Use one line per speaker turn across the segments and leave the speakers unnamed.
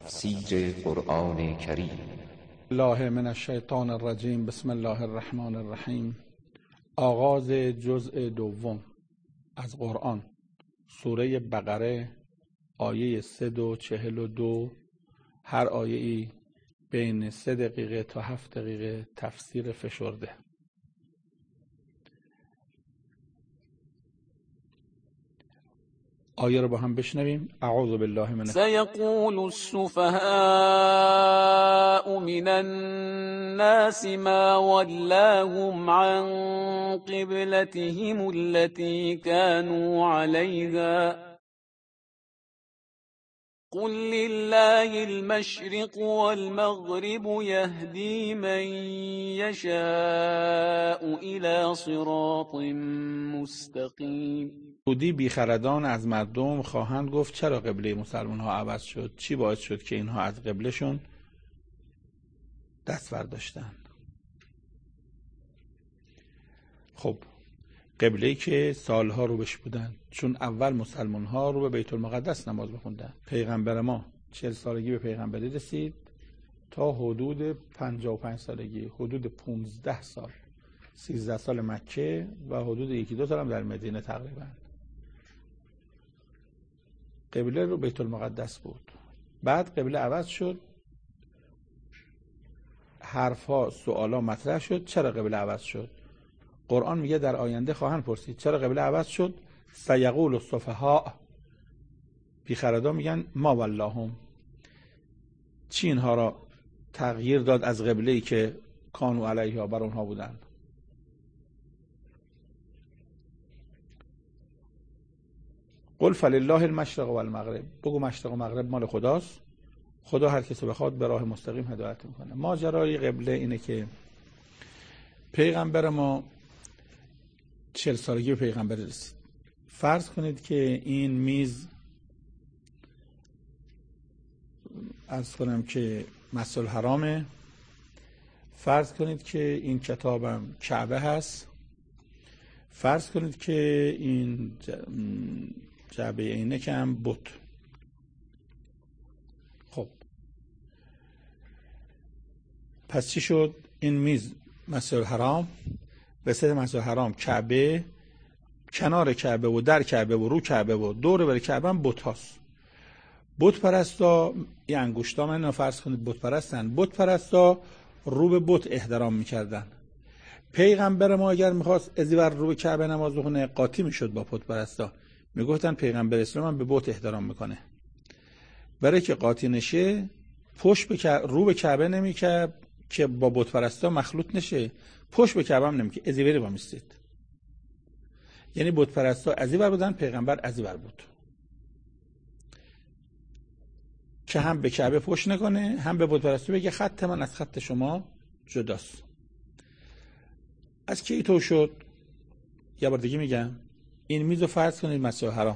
تفسیر قرآن کریم.
الله من الشیطان الرجیم. بسم الله الرحمن الرحیم. آغاز جزء دوم از قرآن، سوره بقره، آیه 342. هر آیه‌ای بین 3 دقیقه تا 7 دقیقه تفسیر فشرده. آیه رو با هم بشنویم. اعوذ بالله من
سيقول السفهاء من الناس ما ولاهم عن قبلتهم التي كانوا عليها قل لله المشرق والمغرب يهدي من يشاء إلى صراط مستقيم.
یهودی بیخردان از مردم خواهند گفت چرا قبله مسلمان ها عوض شد؟ چی باعث شد که اینها از قبلشون دست برداشتن؟ خب قبله‌ای که سالها رو بش بودن، چون اول مسلمان ها رو به بیت المقدس نماز بخوندن. پیغمبر ما 40 سالگی به پیغمبری رسید تا حدود 55 سالگی، حدود 15 سال، 13 سال مکه و حدود 1-2 سال هم در مدینه تقریبا. قبله رو بیت المقدس بود. بعد قبله عوض شد، حرفا سوالا مطرح شد. چرا قبله عوض شد؟ قرآن میگه در آینده خواهند پرسید چرا قبله عوض شد. سیقول السفهاء، بیخردان میگن ما واللهم، چی اینها را تغییر داد از قبله‌ای که کانوا علیها بر اونها بودن؟ قل فلله المشرق والمغرب، بگو مشرق و مغرب مال خداست، خدا هر کسی بخواد به راه مستقیم هدایت میکنه. ماجرای قبله اینه که پیغمبر ما 40 سالگی به پیغمبر رسید. فرض کنید که این میز، عرض کنم که مسجد الحرامه، فرض کنید که این کتابم کعبه هست، فرض کنید که این جعبه عینک هم بت. خب پس چی شد؟ این میز مسجد الحرام، وسط مسجد الحرام کعبه، کنار کعبه و در کعبه و رو کعبه و دور بر کعبه هم بت هاست. بت پرستا، این انگشتا من فرض کنید بت پرستن، بت پرستا رو به بت احترام میکردن. پیغمبر ما اگر میخواست از ور رو به کعبه نماز بخونه قاطی میشد با بت پرستا، میگفتن پیغمبر اسلام هم به بت احترام میکنه. برای که قاطی نشه پشت به رو به کعبه نمیکرد که با بت پرستا مخلوط نشه، پشت به کعبه هم نمیکرد، از وری با میستید. یعنی بت پرستا از ور بودن، پیغمبر از ور بود که هم به کعبه پشت نکنه، هم به بت پرستا بگه خط من از خط شما جداست. از کی تو شد؟ یه بار دیگه میگم، این میز رو فرض کنید مسجد الحرام،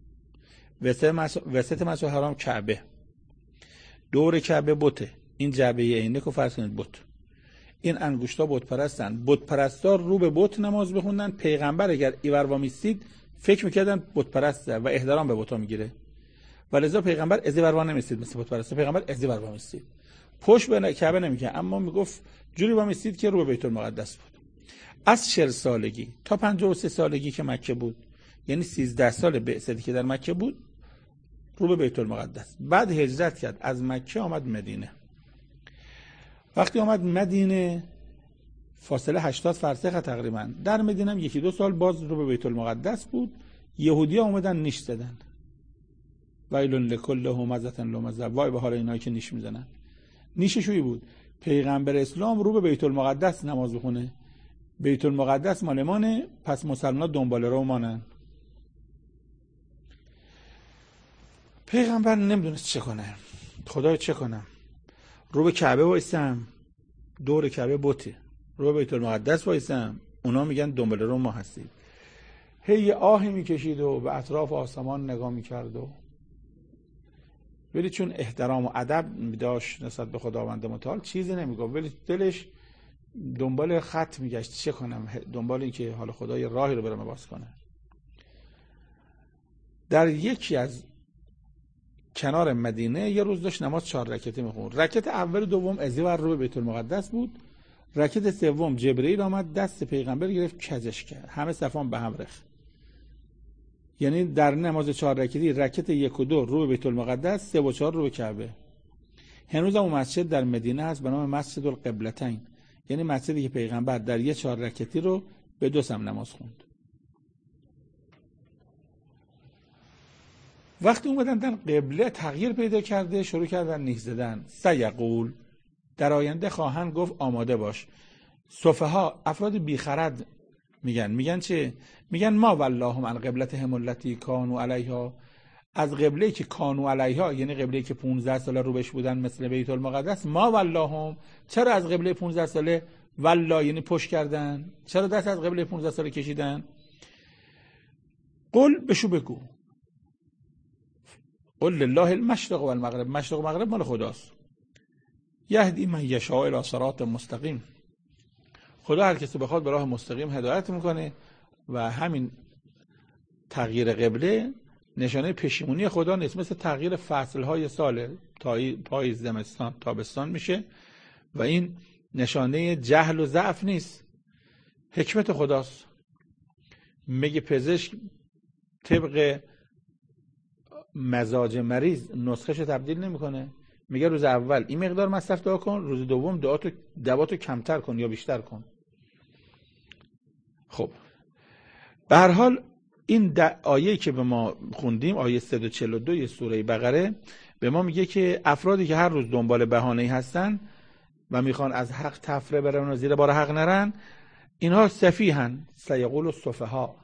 وسط مسجد الحرام کعبه، دور کعبه بته، این جعبه عینک رو فرض کنید بت، این انگشتا بت پرستن، بت پرستا رو به بت نماز بخوندن. پیغمبر اگر ایور وامیستید فکر میکردن بت پرسته و احترام به بت‌ها میگیره، ولذا پیغمبر از ایور وامیستید مثل بت پرستا، پیغمبر از ایور وامیستید، پشت به کعبه نمیکرد، اما میگفت جوری وامیستید که رو به بیت المقدس بود. از 40 سالگی تا 53 سالگی که مکه بود، یعنی 13 سال بعثتی که در مکه بود، رو به بیت المقدس. بعد هجرت کرد، از مکه آمد مدینه. وقتی آمد مدینه فاصله 80 فرسخ تقریبا، در مدینه هم 1-2 سال باز رو به بیت المقدس بود. یهودی‌ها اومدن نیش زدن، ویل لکل همزة لمزة، وای به حال اینایی که نیش میزنن. نیششویی بود پیغمبر اسلام رو به بیت المقدس نماز بخونه، بیت المقدس مال مانه، پس مسلمان‌ها دنبال رو مانن. پیغمبر نمیدونست چه کنه، خدای چه کنم؟ رو به کعبه وایسم، دور کعبه بته، رو به بیت المقدس وایسم، اونا میگن دنبال رو ما هستید. هی آهی میکشید و به اطراف آسمان نگاه میکرد و ولی چون احترام و ادب داشت نسبت به خداوند متعال چیزی نمیگفت، ولی دلش دنبال خط میگشت چه کنم، دنبال این که حال خدای راهی رو برام باز کنه. در یکی از کنار مدینه یه روز داشت نماز 4 رکعتی میخوند. رکعت اول و دوم ازی ور رو به بیت المقدس بود. رکعت سوم جبرئیل آمد دست پیغمبر گرفت کجش کرد، همه صفان به هم ریخت. یعنی در نماز 4 رکعتی رکعت 1 و 2 رو به بیت المقدس، 3 و 4 رو به کعبه. هنوز هم مسجد در مدینه هست به نام مسجد القبلتین، یعنی مسجدی که پیغمبر در یه 4 رکعتی رو به 2 سم نماز خوند. وقتی اومدن قبله تغییر پیدا کرده، شروع کردن نیک زدن. سیقول، در آینده خواهند گفت آماده باش. سفها، افراد بیخرد میگن چه؟ میگن ما واللهم عن قبلتهم التی کانوا علیها، از قبله‌ای که کانوا علیها یعنی قبله‌ای که 15 ساله رو بهش بودن مثل بیت المقدس، ما واللهم، چرا از قبله 15 ساله والله یعنی پشت کردن؟ چرا دست از قبله 15 ساله کشیدن؟ قل بشو بگو، قل لله المشرق و المغرب، مشرق و مغرب مال خداست. یهدی من یشاء الی صراط مستقیم، خدا هر کسی بخواد به راه مستقیم هدایت میکنه و همین تغییر قبله نشانه پشیمونی خدا نیست، مثل تغییر فصلهای سال، پاییز، زمستان، تابستان میشه و این نشانه جهل و ضعف نیست، حکمت خداست. میگه پزشک طبق مزاج مریض نسخه‌ش تبدیل نمیکنه، میگه روز اول این مقدار مصرف دعا کن، روز دوم دواتو کمتر کن یا بیشتر کن. خب به هر حال این آیه‌ای که به ما خوندیم، آیه 142 سوره بقره، به ما میگه که افرادی که هر روز دنبال بهانه‌ای هستن و میخوان از حق تفره برن و زیر بار حق نرن، اینها سفیهن. سیقول السفها.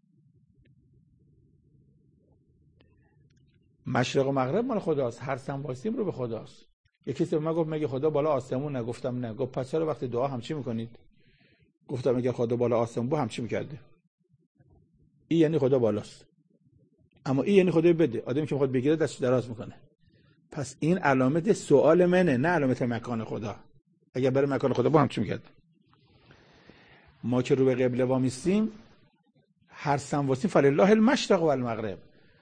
مشرق و مغرب مال خداست، هر سم واسیم رو به خداست. یکی کسی به من گفت مگه خدا بالا آسمون؟ نگفتم نه. گفت پس چرا وقتی دعا همچی میکنید؟ گفتم اگه خدا بالا آسمون بود همچی میکرده. این یعنی خدا بالاست، اما این یعنی خدا بده. آدمی که میخواد بگیره دستش دراز میکنه. پس این علامت سوال منه، نه علامت مکان خدا. اگه بره مکان خدا با همچی میکرد. ما که رو به قبله وامیستیم، هر سم واسیم فلله المشرق و المغرب.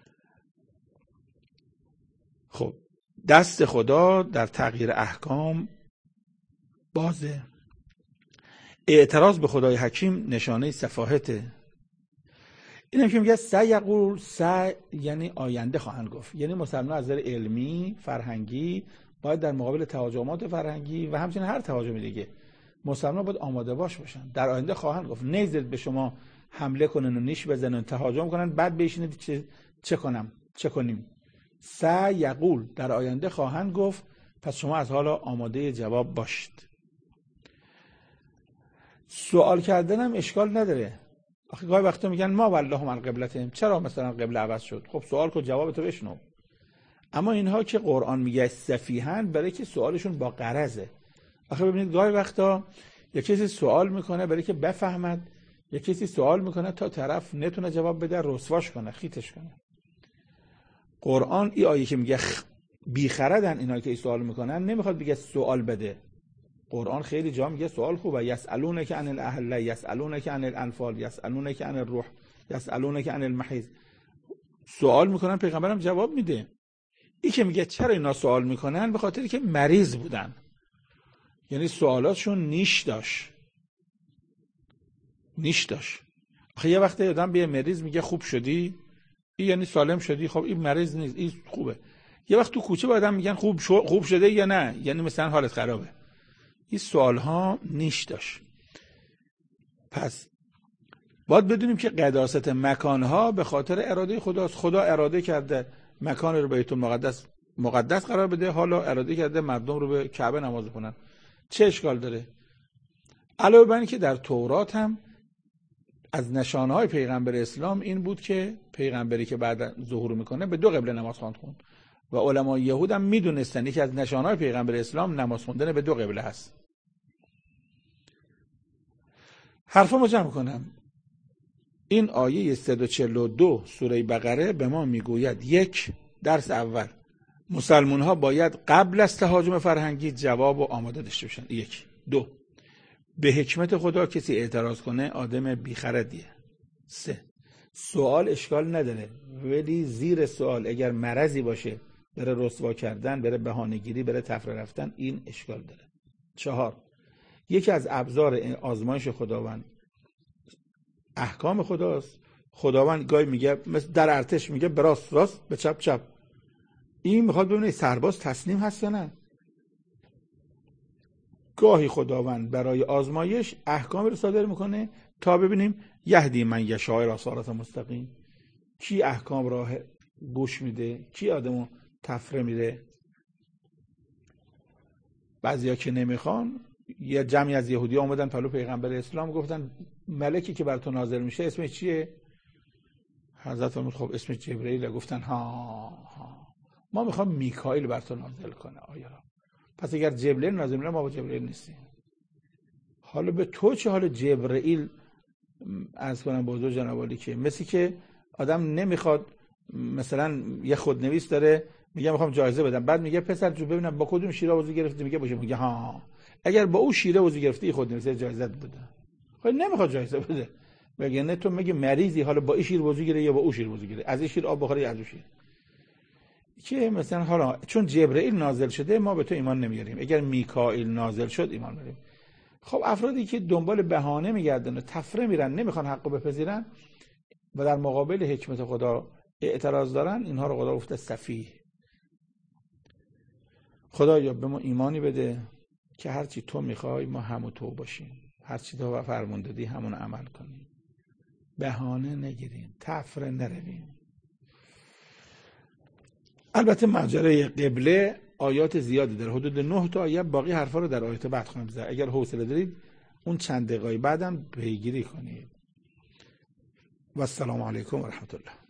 خب دست خدا در تغییر احکام بازه. اعتراض به خدای حکیم نشانه سفاهته. اینم که میگه سیقول، یعنی آینده خواهند گفت، یعنی مسلمان از نظر علمی فرهنگی باید در مقابل تهاجمات فرهنگی و همچنین هر تهاجمی دیگه مسلمان باید آماده باشن. در آینده خواهند گفت، نیزد به شما حمله کنن و نیش بزنن، تهاجم کنن، بعد بشینید چه کنیم. سیقول، در آینده خواهند گفت، پس شما از حالا آماده جواب باشید. سوال کردنم اشکال نداره. آخه گاهی وقتا میگن ما والله عن قبلتهم، چرا مثلا قبله عوض شد؟ خب سوال کن، جوابتو بشنو. اما اینها که قرآن میگه سفیهن، برای که سوالشون با غرضه. آخه ببینید گاهی وقتا یک کسی سوال میکنه برای که بفهمد، یک کسی سوال میکنه تا طرف نتونه جواب بده، رسواش کنه، خیتش کنه. قرآن این آیه که میگه بیخردن اینایی که سوال میکنن، نمیخواد بگه سوال بده. قرآن خیلی جا میگه سوال خوبه. یسالونک عن الاهله، یسالونک عن الانفال، یسالونک عن الروح، یسالونک عن المحیض. سوال میکنن، پیغمبرم جواب میده. این که میگه چرا اینا سوال میکنن، به خاطر که مریض بودن، یعنی سوالاتشون نیش داشت. آخه یه وقتی آدم به مریض میگه خوب شدی، این یعنی سالم شدی. خب این مریض نیست، این خوبه. یه وقت تو کوچه به آدم میگن خوب شده یا نه، یعنی مثلا حالت خرابه. این سوال ها نیش داشت. پس باید بدونیم که قداست مکان ها به خاطر اراده خداست. خدا اراده کرده مکان رو بیت المقدس مقدس قرار بده، حالا اراده کرده مردم رو به کعبه نماز بخونن. چه اشکال داره؟ علاوه بر این که در تورات هم از نشانه‌های پیغمبر اسلام این بود که پیغمبری که بعد ظهور میکنه به 2 قبله نماز خوند و علمای یهود هم میدونستن که از نشانه‌های پیغمبر اسلام نماز خوندن به 2 قبله هست. حرفمو جمع کنم. این آیه 142 سوره بقره به ما میگوید: 1. درس اول، مسلمان ها باید قبل از تهاجم فرهنگی جواب و آماده داشته باشن. 1. 2. به حکمت خدا کسی اعتراض کنه آدم بیخردیه. 3. سوال اشکال نداره، ولی زیر سوال اگر مرضی باشه بره رسوا کردن، بره بهانه‌گیری، بره تفره رفتن، این اشکال داره. 4. یکی از ابزار آزمایش خداوند احکام خداست. خداوند گاهی میگه مثل در ارتش میگه به راست راست، به چپ چپ. این میخواد ببینه سرباز تسلیم هست یا نه. گاهی خداوند برای آزمایش احکام رو صادر میکنه تا ببینیم یهدی من یشاء الی صراط مستقیم، کی احکام راه گوش میده، کی آدمو تفره میده. بعضیا که نمیخوان، یه جمعی از یهودی اومدن پلو پیغمبر اسلام گفتن ملکی که بر تو نازل میشه اسمش چیه؟ حضرت فرمود خب اسمش جبرئیل. گفتن ها ما میخوام میکائیل بر تو نازل کنه. آیا پس اگر جبرئیل نازل میشه ما با جبرئیل نیستیم. حالا به تو چه؟ حال جبرئیل عرض کنم بزرگ جناب عالی که مثل که آدم نمیخواد مثلا یه خودنویس داره میگه میخوام جایزه بدم، بعد میگه پسر جو ببینم با کدوم شیره وضو گرفتی، میگه باشه، میگه ها اگر با اون شیره وضو گرفتی خودنویس جایزه بده. خب نمیخواد جایزه بده، میگه نه تو میگه مریضی، حالا با این شیر وضو گیره یا با اون شیر وضو گیره، از این شیر آب بخوری از اون شیر. که مثلا حالا چون جبرئیل نازل شده ما به تو ایمان نمیاریم، اگر میکائیل نازل شد ایمان میاریم. خب افرادی که دنبال بهانه میگردن و تفره میرن، نمیخوان حقو بپذیرن و در مقابل حکمت خدا اعتراض دارن، اینها رو خدا گفته سفیه. خدایا به ما ایمانی بده که هرچی تو میخوای ما همون تو باشیم، هرچی تو فرمون دادی همون عمل کنیم، بهانه نگیریم، تفره نرویم. البته ماجرای قبله آیات زیادی داره، حدود 9 تا آیه، باقی حرفا رو در آیات بعد خواهم زد. اگر حوصله دارید اون چند دقیقه بعدم پیگیری کنید. و السلام علیکم و رحمت الله.